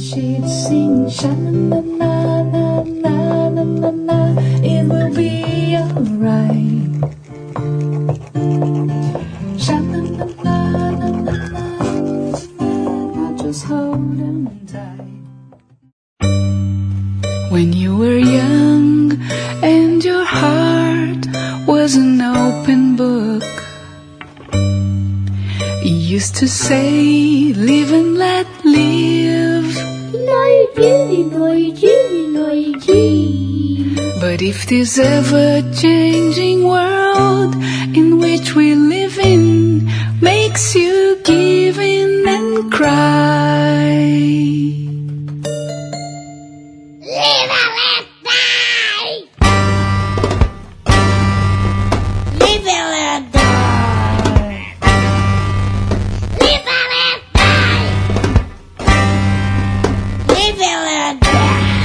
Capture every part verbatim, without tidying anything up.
she'd sing sha-na-na-na-na-na-na-na-na, it will be alright. Sha-na-na-na-na-na-na, just hold him tight. When you were young and your heart was an open book, you used to say, live and let live. But if this ever-changing world in which we live in makes you give in and cry, live and let die! Live and let die! Live and let die! Live and let die!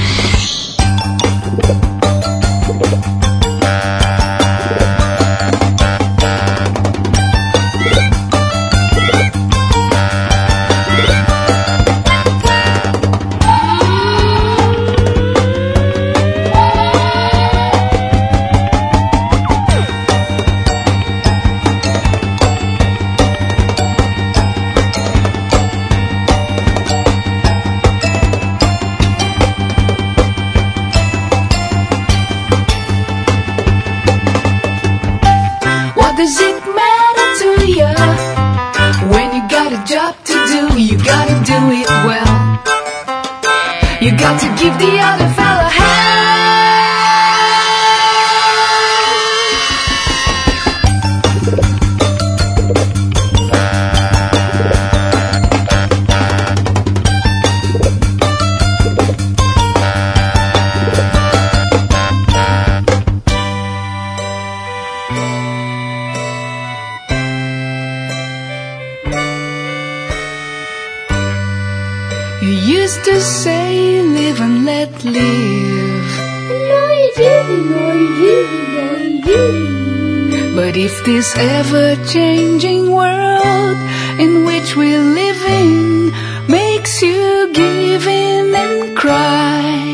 does it matter to you? When you got a job to do, you gotta do it well. You got to give the other fella a hand. You used to say, live and let live. No, you didn't, no, you didn't, no, you didn't. But if this ever-changing world in which we live in makes you give in and cry,